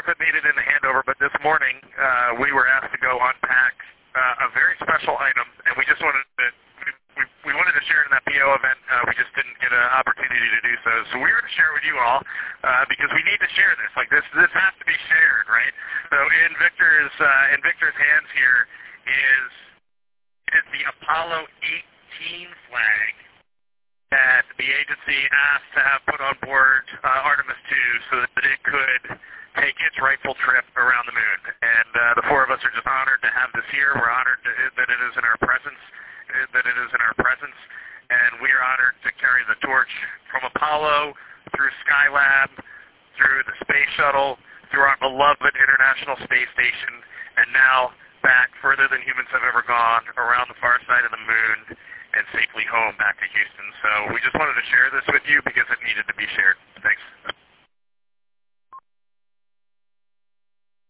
that made it in the handover, but this morning we were asked to go unpack a very special item, and we just wanted to we wanted to share it in that PO event. We just didn't get an opportunity to do so. So we're going to share with you all because we need to share this. Like this has to be shared, right? So in Victor's hands here is the Apollo 18 flag that the agency asked to have put on board Artemis 2 so that it could take its rightful trip around the moon. And the four of us are just honored to have this here. We're honored that it is in our presence, and we are honored to carry the torch from Apollo through Skylab, through the space shuttle, through our beloved International Space Station, and now back further than humans have ever gone, around the far side of the moon, and safely home back to Houston. So we just wanted to share this with you because it needed to be shared. Thanks.